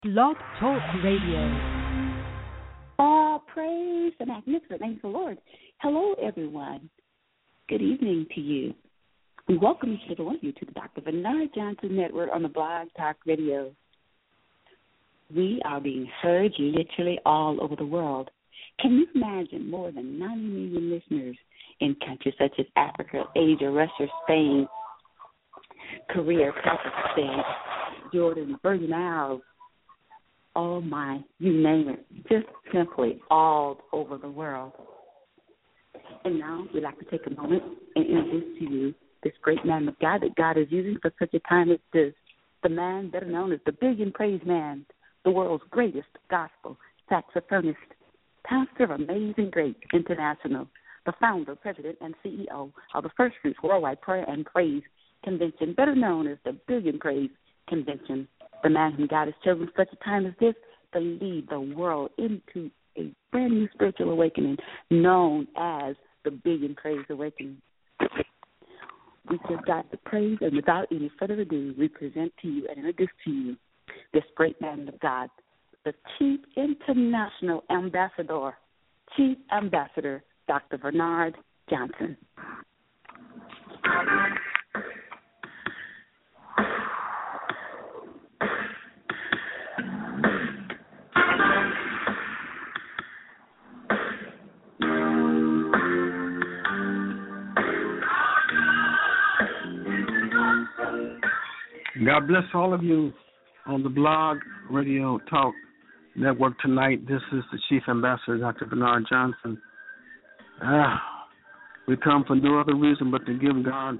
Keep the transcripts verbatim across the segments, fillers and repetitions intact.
Blog Talk Radio. All praise the magnificent name of the Lord. Hello, everyone. Good evening to you. We welcome each and every one of you to the Doctor Bernard Johnson Network on the Blog Talk Radio. We are being heard literally all over the world. Can you imagine more than ninety million listeners in countries such as Africa, Asia, Russia, Spain, Korea, Pakistan, Jordan, Virgin Isles, oh my, you name it, just simply all over the world. And now we'd like to take a moment and introduce to you this great man of God that God is using for such a time as this, the man better known as the Billion Praise Man, the world's greatest gospel saxophonist, pastor of Amazing Grace International, the founder, president, and C E O of the First Fruits Worldwide Prayer and Praise Convention, better known as the Billion Praise Convention, the man whom God has chosen for such a time as this to lead the world into a brand new spiritual awakening known as the Billion Praise Awakening. We give God the praise, and without any further ado, we present to you and introduce to you this great man of God, the Chief International Ambassador, Chief Ambassador, Doctor Bernard Johnson. God bless all of you on the Blog Radio Talk Network tonight. This is the Chief Ambassador, Doctor Bernard Johnson. Ah, we come for no other reason but to give God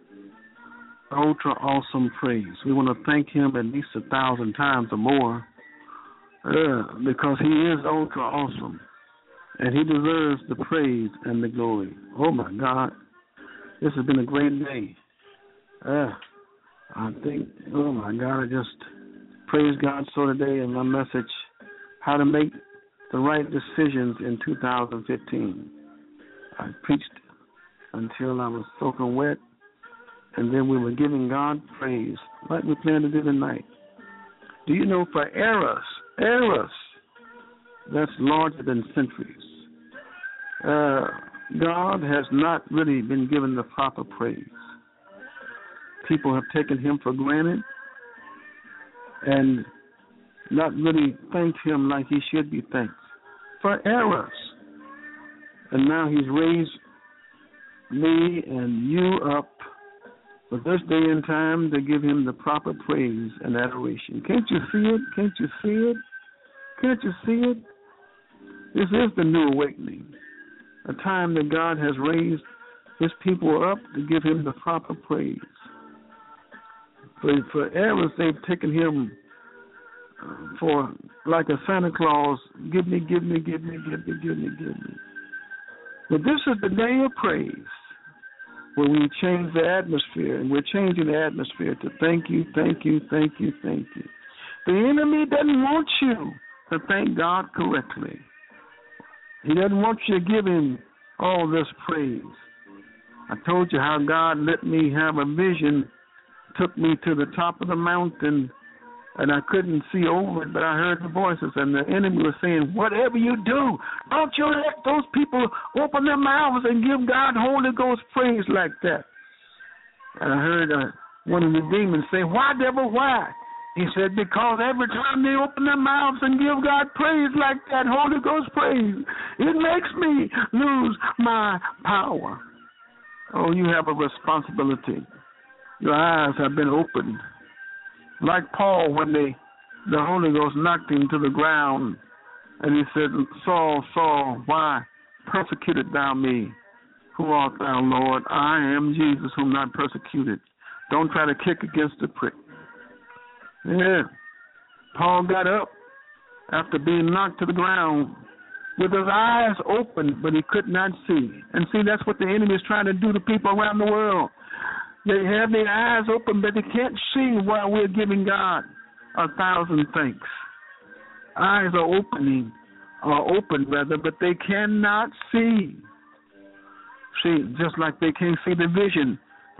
ultra awesome praise. We want to thank Him at least a thousand times or more uh, because He is ultra awesome and He deserves the praise and the glory. Oh, my God. This has been a great day. Uh, I think, oh, my God, I just praise God so today in my message, how to make the right decisions in two thousand fifteen. I preached until I was soaking wet, and then we were giving God praise, like we plan to do tonight. Do you know for eras, eras, that's larger than centuries, uh, God has not really been given the proper praise. People have taken Him for granted and not really thanked Him like He should be thanked for eras. And now He's raised me and you up for this day and time to give Him the proper praise and adoration. Can't you see it? Can't you see it? Can't you see it? This is the new awakening, a time that God has raised His people up to give Him the proper praise. For, for eras, they've taken Him for like a Santa Claus, give me, give me, give me, give me, give me, give me. But this is the day of praise, where we change the atmosphere, and we're changing the atmosphere to thank you, thank you, thank you, thank you. The enemy doesn't want you to thank God correctly. He doesn't want you to give Him all this praise. I told you how God let me have a vision, took me to the top of the mountain, and I couldn't see over it, but I heard the voices, and the enemy was saying, whatever you do, don't you let those people open their mouths and give God Holy Ghost praise like that. And I heard uh, one of the demons say, why, devil, why? He said, because every time they open their mouths and give God praise like that, Holy Ghost praise, it makes me lose my power. Oh, you have a responsibility. Your eyes have been opened. Like Paul, when they, the Holy Ghost knocked him to the ground, and he said, Saul, Saul, why persecutest thou me? Who art thou, Lord? I am Jesus, whom not persecuted. Don't try to kick against the prick. Yeah. Paul got up after being knocked to the ground with his eyes open, but he could not see. And see, that's what the enemy is trying to do to people around the world. They have their eyes open, but they can't see while we're giving God a thousand thanks. Eyes are opening, are open rather, but they cannot see. See, just like they can't see the vision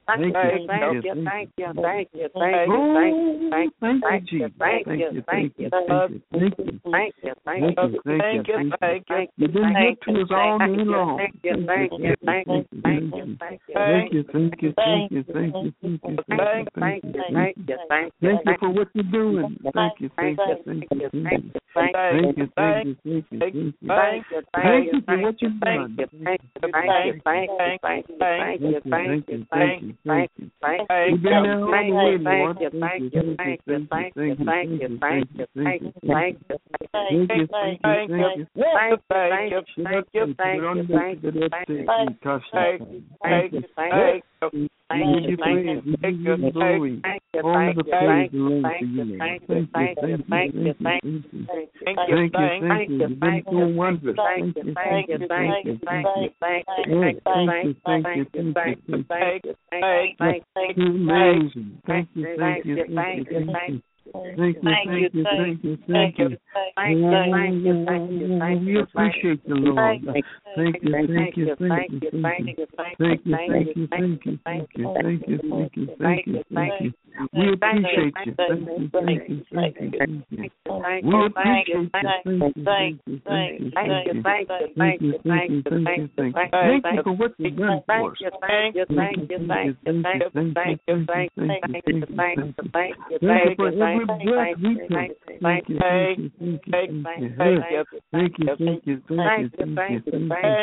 Thank you, Thank you, thank you, thank you, thank you, thank you, thank you, thank you, thank you, thank you, thank you, thank you, thank you, thank you, thank you. You've been good to us all day long. Thank you, thank you, thank you, thank you, thank you, thank you, thank you, thank you, thank you, thank you, thank you, thank you, thank you, thank you. Thank you for what you're doing. Thank you, thank you, thank you, thank you, thank you, thank you, thank you, thank you, thank you, thank you for what you've done. Thank you, thank you, thank you, thank you, thank you, thank you, thank you, thank you, thank you. You've been there all the way, Lord. Thank you, thank you, thank you, thank you, thank you, thank you, thank you, thank you, thank you, thank you, thank you, thank you, thank you, thank you, thank you, thank you, thank you, thank you. Thank you, praise, thank you, glory. All the praise belongs to you. Thank you, thank you, thank you, thank you, thank you, thank you. You've been so wondrous. Thank you, thank you, thank you, thank you, thank you, thank you, thank you, thank you, thank you, thank you, amazing. Thank you, thank you, thank you, thank you. Thank you, thank you, thank you, thank you. Thank you, thank you, thank you, thank you. We appreciate you, Lord. Thank you, thank you, thank you, thank you. Thank you, thank you, thank you, thank you, thank you, thank you, thank you, thank you. We appreciate you. Thank you, thank you, thank you, thank you. We appreciate you. Thank you, thank you, thank you, thank you. Thank you, thank you, thank you, thank you. Thank you for what you've done for us. Thank you, thank you, thank you, thank you, thank you, thank you, thank you, thank you, thank you, thank you for every breath we take. Thank you, thank you, thank you, thank you, thank you, thank you, thank you, thank you, thank you,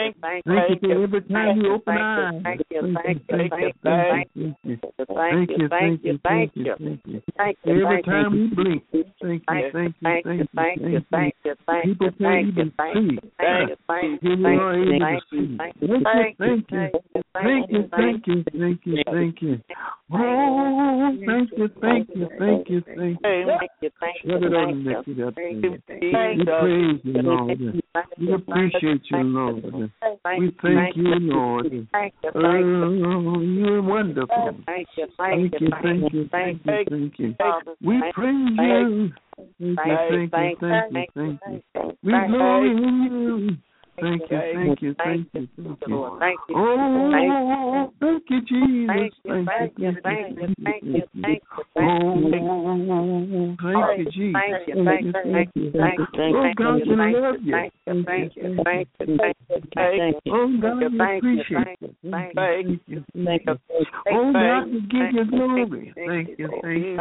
thank you for every time we open our eyes. Thank you, thank you, thank you, thank you, thank you, thank you, thank you. Every time we blink, thank you, thank you, thank you, thank you, thank you. People can't even see. Here we are able to see. Thank you, thank you, thank you, thank you, thank you. Oh, thank you, thank you, thank you, thank you. Shut it on, lift it up. We praise you, Lord. We appreciate you, Lord. We thank you, Lord. Oh, you're wonderful. Thank you, thank you, thank you, thank you. We praise you. Thank you, thank you, thank you, thank you. We glory in you. Thank you, thank you, thank you, thank you. Oh, thank you, Jesus. Thank you, thank you, thank you, thank you. Oh, thank you, Jesus. Thank you, thank you, thank you. Oh, God, we love you. Thank you, thank you, thank you. Oh, God, we appreciate you. Thank you, thank you. Oh, God, we give you glory. Thank you, thank you,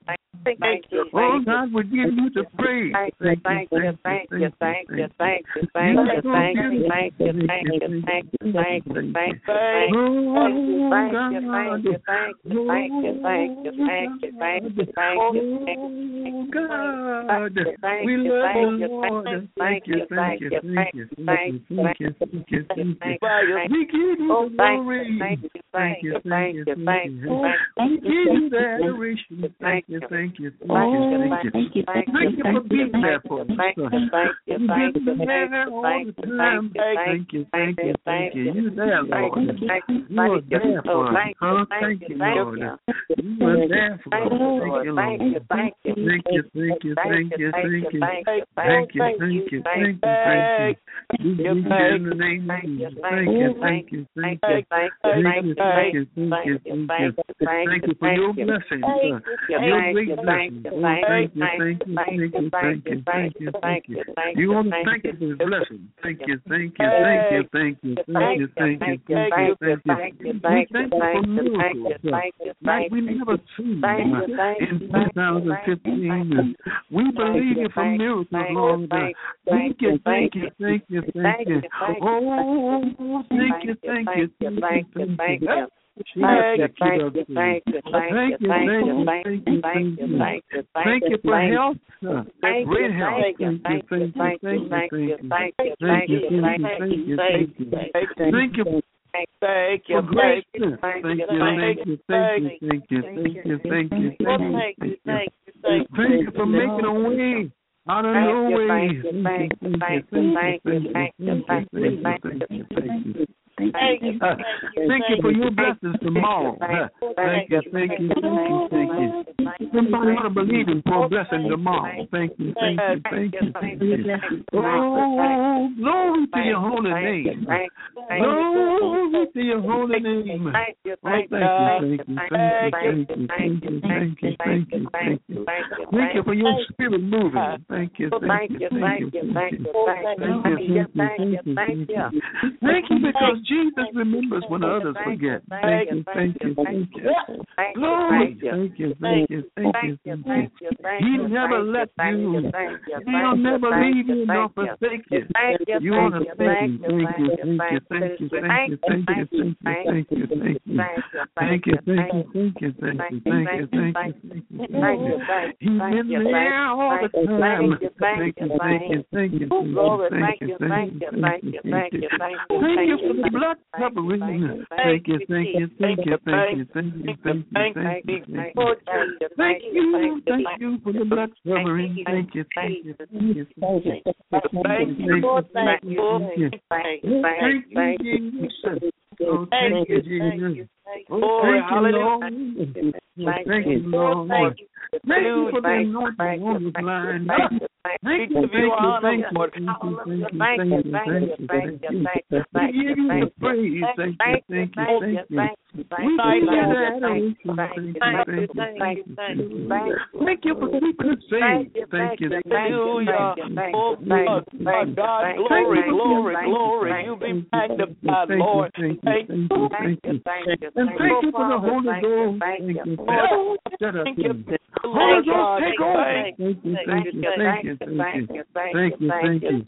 thank you. Oh, God, we give you the praise. Thank you, thank you, thank you, thank you, thank you. Thank you, thank you, thank you, thank you, thank you, thank you, thank you, thank you, thank you, thank you, thank you, thank you, thank you, thank you, thank you, oh God, we love you, Lord. Thank you, thank you, thank you, thank you, thank you, thank you, thank you. We give you the glory. Thank you, thank you, thank you, thank you. We give you the adoration. Thank you, thank you, thank you, thank you. Thank you for being there for us. Thank you, thank you, thank you, thank you, thank you. Thank you, thank you, thank you. You're there, Lord. You are there for us. Oh, thank you, Lord. You are there for us. Thank you, Lord. Thank you, thank you, thank you, thank you, thank you, thank you, thank you, thank you, thank you, thank you. We give you in the name of Jesus. Thank you, thank you, thank you, thank you, thank you, thank you, thank you. Thank you for your blessings, your great blessings. Oh, thank you, thank you, thank you, thank you, thank you, thank you. You want to thank you for his blessing. Thank you, thank you, thank you, thank you, thank you, thank you, thank you, thank you. We thank you for miracles like we never seen in two thousand fifteen. We believe you for miracles, Lord. Thank you, thank you, thank you, thank you. Oh, thank you, thank you, thank you, thank you. Thank you, thank you, thank you, thank you, thank you, thank you, thank you, thank you, thank you for health, great health. Thank you, thank you, thank you, thank you, thank you, thank you, thank you, thank you, thank you. Thank you, thank you, thank you, thank you, thank you, thank you, thank you, thank you, thank you, thank you for making a way out of no way. Thank you, thank you, thank you, thank you, thank you, thank you, thank you. Thank you. Uh, thank you for your blessings tomorrow. Uh, thank you, thank you, thank you, thank you. Somebody ought to believe in for a blessing tomorrow. Thank you, thank you, thank you, thank you. Oh, glory to your holy name. Glory to your holy name. Oh, thank you, thank you, thank you, thank you, thank you, thank you, thank you, thank you. Thank you for your spirit moving. Thank you, thank you, thank you, thank you, thank you, thank you, thank you. Thank you because Jesus remembers when others forget. Thank you, thank you, thank you. Glory, thank you, thank you, thank you, thank you. He never let you. He'll never leave you nor forsake you. You want to thank you, thank you, thank you, thank you, thank you, thank you, thank you, thank you, thank you, thank you, thank you, thank you, thank you, thank you, thank you, thank you. He's been there all the time. Thank you, thank you, thank you, thank you, thank you, thank you, thank you, thank you for the blood covering. Thank you, thank you, thank you, thank you, thank you, thank you, thank you, thank you, thank you, thank you for the blood covering. Thank you, thank you, thank you, thank you, thank you, thank you, thank you, Jesus. Oh, thank you, Jesus. Oh, thank you, Lord. Thank you, Lord. Thank you for the anointing on this line. Thank you, thank you, thank you, thank you, thank you, thank you, thank you, thank you. We give you the praise. Thank you, thank you, thank you. We give you the adoration. Thank you, thank you, thank you. Thank you for keeping us safe. Thank you, hallelujah. Oh, God, God, glory, glory, glory. You be magnified, Lord. Thank you, thank you, thank you. And thank you for the Holy Ghost. Thank you. Thank you. Holy Ghost, take over. Thank you, thank you, thank you, thank you, thank you, thank you.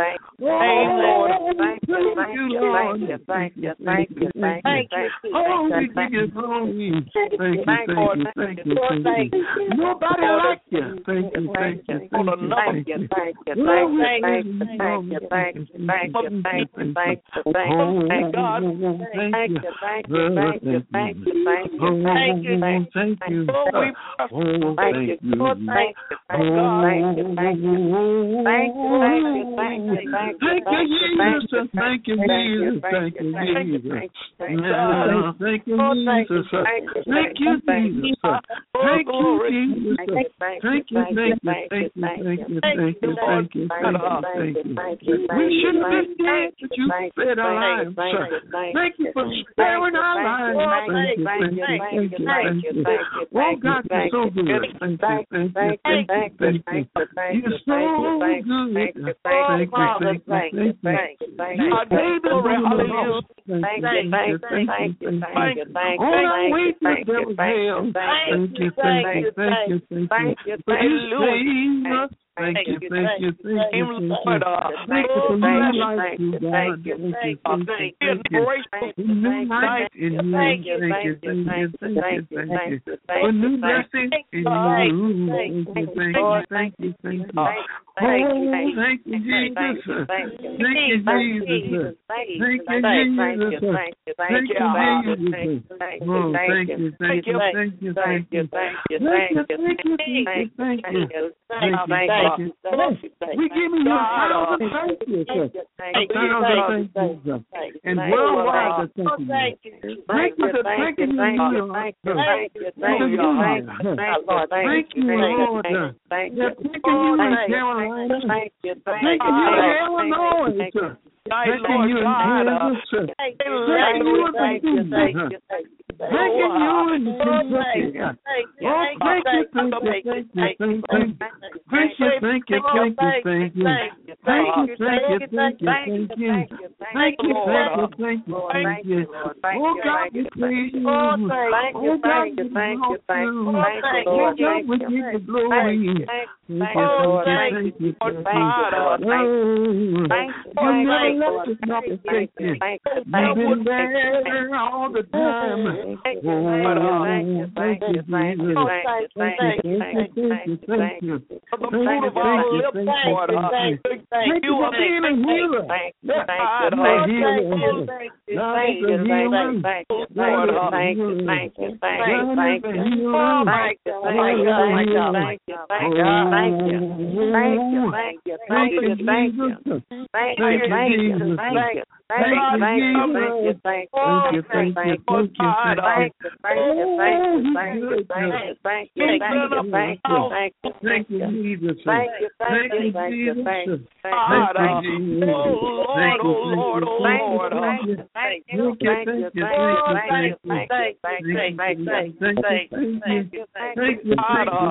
Oh, thank you, Lord. Thank you, thank you, thank you. Oh, we give you glory. Thank you, thank you, thank you, thank you. Nobody like you. Thank you, thank you, thank you, thank you. Thank you, thank you, thank you, thank you, thank you, thank you, thank you, thank you, God. Thank you, thank you, thank you, thank you, thank you, thank you, thank you. Oh, thank you. Thank you, God. Thank you, thank you, thank you, thank you, thank you, thank you, thank you, Jesus. Thank you, Jesus. Thank you, Jesus. Thank you, Jesus. Thank you, Jesus. Thank you, Jesus. Thank you, Jesus. Thank you, thank you, thank you, thank you, thank you, thank you, thank you. We should have been dead, but you spared our lives. Thank you for sparing our lives. Thank you, thank you, thank you, thank you. Oh, God, you're so good. Thank you, thank you, thank you, thank you. You're so good. Thank you, thank you, thank you, thank you. You saved us from the lost. Thank you, thank you, thank you, thank you. On our way to the devil's hell. Thank you, thank you, thank you, thank you. But you saved us. Thank you, thank you, thank you, thank you. Thank you for new life, you God. Thank you, thank you, thank you. New life in you. Thank you, thank you, thank you, thank you, thank you. For new blessings in you. Thank you, thank you, thank you, thank you. Oh, thank you, Jesus. Thank you, Jesus. Thank you, Jesus. Thank you, Jesus. Oh, thank you, thank you, thank you, thank you. Thank you, thank you, thank you, thank you. Thank you. Thank you. We give you a thousand thank you, sir. A thousand thank you, sir. And worldwide, thank you. Thank you, thank you, thank you, thank you, thank you, thank you, thank you, Lord. Thank you, in Carolina. Thank you, thank you, Illinois, sir. Thank you, in Kansas, sir. Thank you, thank you, thank you. Thank you, you in Kentucky. Oh, thank you, thank you, thank you, thank you. Thank you, thank you, thank you, thank you. Thank you, thank you, thank you, thank you. Thank you, thank you, thank you, thank you. Oh, God, we praise you. Oh, God, we exalt you. Oh, God, we give you glory. Thank you, thank you, thank you. You never left us not forsake you. You've been there all the time. Thank you, thank you, thank you, thank you, thank you, thank you, thank you, thank you. For the fruit of our lips, Lord, thank you for being a healer. Thank you, thank you, thank you, thank you, thank you, Lord, thank you, thank you, thank you, thank you, thank you, thank you, thank you, thank you, thank you, thank you, thank you, thank you, thank you, thank you, thank you, thank you, thank you, thank you. Thank you, thank you, thank you, thank you, thank you, thank you, thank you, thank you, thank you, thank you, thank you, thank you, thank you, thank you, thank you, thank you, Jesus. thank you, thank you, thank you, thank you, thank you, oh Lord, oh Lord, oh Lord, thank you, thank you, thank you, thank you, thank you, thank you, thank you, thank you, thank you, thank you, thank you, thank you,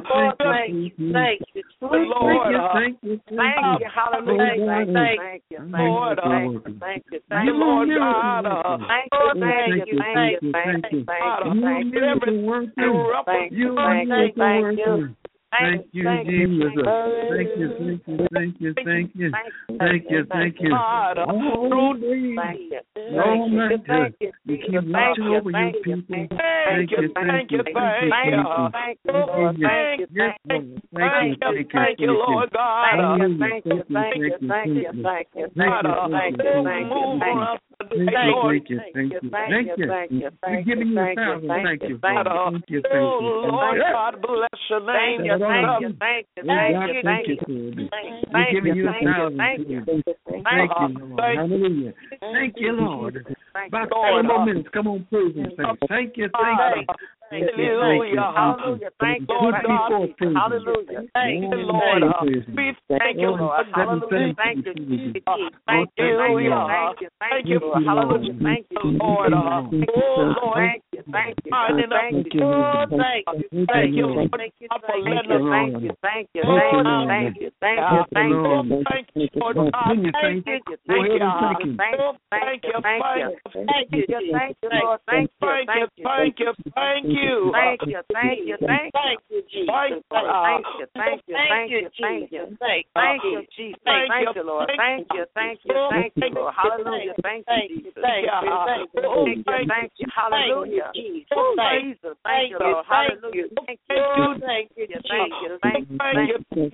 thank you, thank you, Lord, thank you, thank you, hallelujah, thank you, Lord, thank you, thank you, Lord God, thank you, thank you, thank you, thank you, thank you, everything, thank you, thank you, thank you. Thank you, Jesus. Thank you, thank you, thank you, thank you, thank you, thank you. Oh, thank you, no matter. You keep watching over your people. Thank you, thank you, thank you, thank you, thank you, Lord, thank you, thank you, thank you, thank you, Lord God. Thank you, thank you, thank you, thank you, thank you, thank you, thank you, thank you. Thank you, thank you, thank you, thank you. Thank you, We're giving you a thousand. Thank you, thank you, thank you. Oh Lord God, bless your name. Thank you, thank you, thank you, thank you, thank you. We're giving you a thousand. Thank you, thank you, Lord. Hallelujah. Thank you, Lord. About seven more minutes. Come on, praise Him. Thank you, thank you. Hallelujah, hallelujah. Thank you, Lord God. Hallelujah. Thank you, Lord. We thank you, Lord. Hallelujah. Thank you, Jesus. Thank you, thank you, thank you, Lord. Hallelujah. Thank you, Lord. Oh, Lord. Thank you, thank you, thank you. Oh, thank you, thank you, Lord. Thank you, thank you, thank you, thank you, thank you, thank you, thank you, thank you, Lord God. Thank you, thank you, thank you, thank you, thank you, thank you, thank you, thank you, Lord. Thank you, thank you, thank you, thank you. Thank you, thank you, thank you, thank you, Jesus. Thank you, thank you, thank you, thank you, thank you, Jesus. Thank you, Lord. Thank you, thank you, thank you, Lord. Hallelujah. Thank you, Jesus. Thank you, thank you, hallelujah. Jesus, thank you, Lord. Hallelujah. Thank you, thank you, thank you, thank you, thank you, Jesus.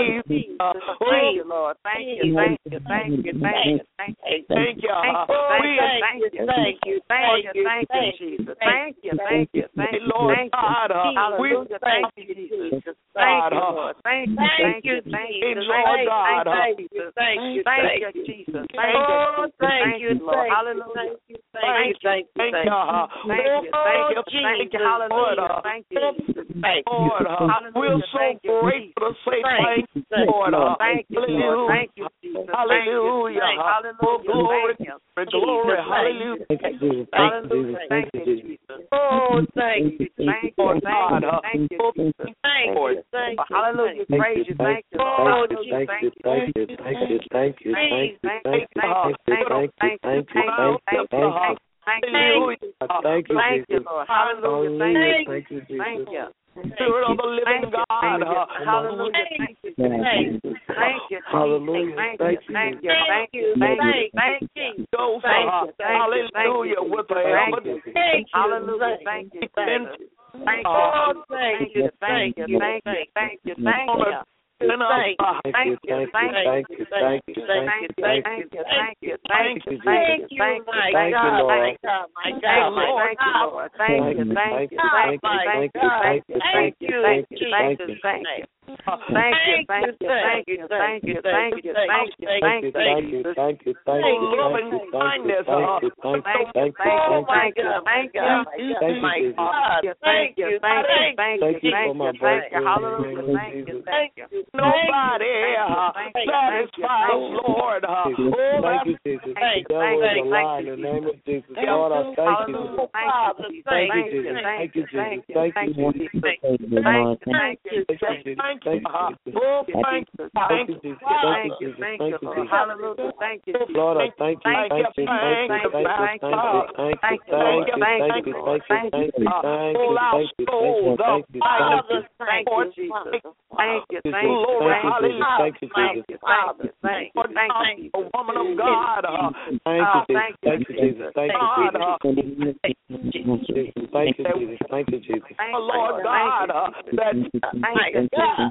Thank you, Lord. Thank you, thank you, thank you, thank you, thank you, thank you, thank you, thank you, thank you, thank you, Jesus. Thank you, thank you, thank you, Lord God. Hallelujah. Thank you, Jesus. Thank you, Lord. Thank you, thank you, thank you, Lord God. Thank you, thank you, thank you, Jesus. Thank you, thank you, Lord. Hallelujah. Thank you, thank you, thank you, thank you, thank you, thank you, hallelujah. Thank you, Jesus. Thank you, Lord. We're so grateful to say thank you, Lord. Thank you, Lord. Thank you, Jesus. Hallelujah. Hallelujah. Glory, hallelujah. Hallelujah. Thank you, Jesus. Oh, thank you, thank you, thank you, thank you, Jesus. Thank you, thank you, hallelujah. Praise you, thank you, Lord. Thank you, thank you, thank you, thank you, thank you, thank you, thank you, thank you, thank you, thank you. Thank you, thank you, thank you, Lord. Hallelujah. Thank you, thank you. Spirit of the living God. Hallelujah. Thank you. Thank you. Thank you. Hallelujah. Thank you. Thank you. Thank you. Thank you. Thank you. Hallelujah. With the heaven. Hallelujah. Thank you. Thank you. Thank you. Thank you. Thank you. Thank you. Thank you. Thank you. Thank you, thank you, thank you, thank you, thank you, thank you, thank you, thank you, thank you, my God, my God, my God, thank you, Lord, thank you, thank you, thank you, thank you, thank you, thank you, thank you, thank you, thank you. Thank you, thank you, thank you, thank you, thank you, thank you, thank you, thank you, thank you, thank you, loving kindness, thank you, thank you, thank you, thank you, thank you, my God, thank you, thank you, thank you, thank you, thank you, hallelujah, thank you, thank you. Nobody satisfies, Lord. Oh, thank you, Jesus. The devil is a lie in the name of Jesus. Lord, I thank you. Thank you, Jesus. Thank you, Jesus. Thank you, Jesus. Thank you, thank you. Thank you. Oh, thank you. Thank you. Thank you. Thank you, Lord. Hallelujah. Thank you. Lord, I thank you. Thank you. Thank you. Thank you. Thank you. Thank you. Thank you. Thank you. Thank you. Thank you. Thank you. Thank you. Thank you. Thank you. Thank you. Thank you, Jesus. Thank you. Thank you. Hallelujah. Thank you, Thank you. Thank you. Thank you. Thank you. A woman of God. Thank you, Thank you, Jesus. Thank you, Jesus. Thank you, Jesus. Thank you, Jesus. Thank you, Jesus. Lord God, that thank you,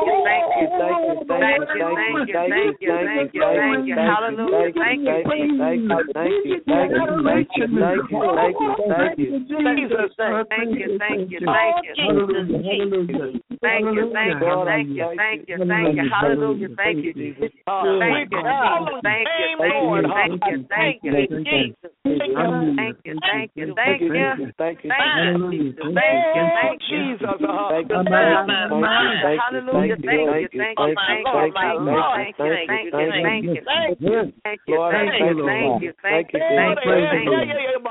thank you, thank you, thank you, thank you, thank you, thank you, thank you, hallelujah, thank you, thank you, thank you, thank you, thank you, thank you, thank you, thank you, Jesus, thank you, thank you, thank you, Jesus, thank you, thank you, thank you, thank you, thank you, hallelujah, thank you, Jesus, thank you, thank you, thank you, thank you, thank you, Jesus, thank you, thank you, thank you, thank you, thank you, thank you, thank you, Jesus, thank you, hallelujah, thank you, thank you, thank you, thank you, thank you, thank you, thank you, thank you, thank you, thank you, thank you, thank you, thank you,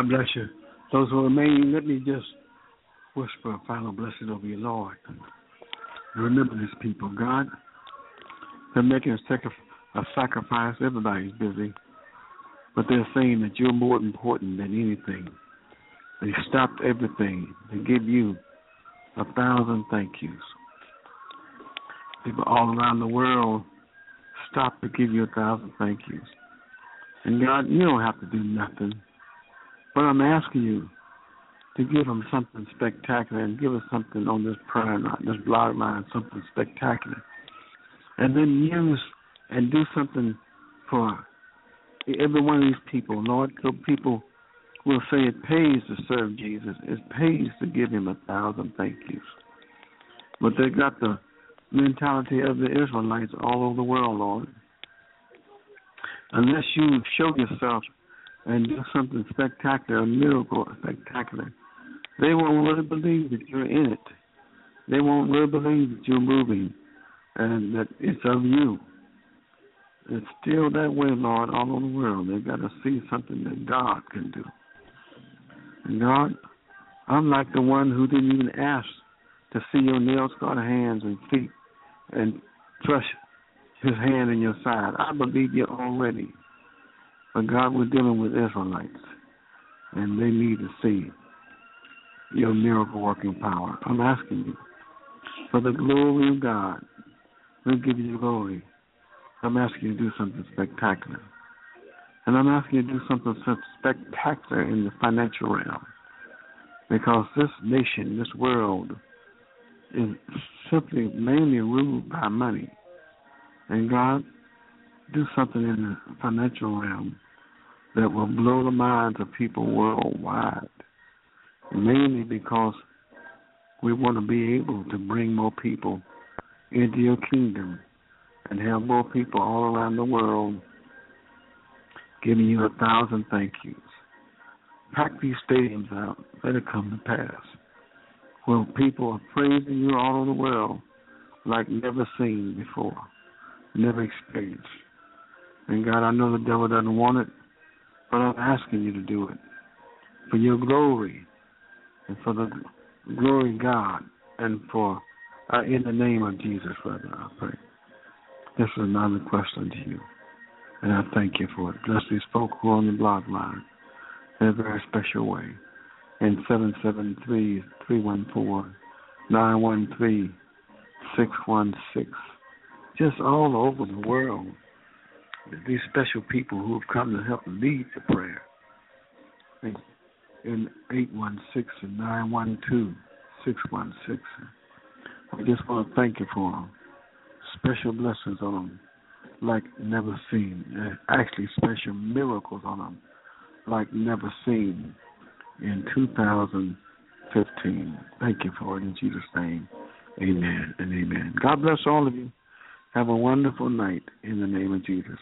God bless you. Those who remain, let me just whisper a final blessing over you, Lord. Remember these people, God. They're making a, sacri- a sacrifice. Everybody's busy. But they're saying that you're more important than anything. They stopped everything to give you a thousand thank yous. People all around the world stop to give you a thousand thank yous. And God, you don't have to do nothing. But I'm asking you to give them something spectacular and give us something on this prayer line, this blog line, something spectacular. And then use and do something for every one of these people. Lord, so people will say it pays to serve Jesus. It pays to give him a thousand thank yous. But they got the mentality of the Israelites all over the world, Lord. Unless you show yourself and do something spectacular, a miracle spectacular, they won't really believe that you're in it. They won't really believe that you're moving and that it's of you. It's still that way, Lord, all over the world. They've got to see something that God can do. And God, I'm like the one who didn't even ask to see your nail-scarred hands and feet and thrust his hand in your side. I believe you already. But God, we're dealing with Israelites, and they need to see your miracle-working power. I'm asking you, for the glory of God, we'll give you the glory. I'm asking you to do something spectacular. And I'm asking you to do something spectacular in the financial realm. Because this nation, this world, is simply mainly ruled by money. And God, do something in the financial realm that will blow the minds of people worldwide. Mainly because we want to be able to bring more people into your kingdom and have more people all around the world giving you a thousand thank yous. Pack these stadiums out. Let it come to pass. Where people are praising you all over the world like never seen before, never experienced. And God, I know the devil doesn't want it, but I'm asking you to do it for your glory and for the glory of God and for, uh, in the name of Jesus, Father, I pray. This is another question to you, and I thank you for it. Bless these folk who are on the blog line in a very special way. In seven seven three, three one four, nine one three, six one six. Just all over the world, these special people who have come to help lead the prayer. In eight one six and nine one two, six one six. I just want to thank you for them. Special blessings on them like never seen. Actually, special miracles on them like never seen in two thousand fifteen. Thank you for it in Jesus' name. Amen and amen. God bless all of you. Have a wonderful night in the name of Jesus.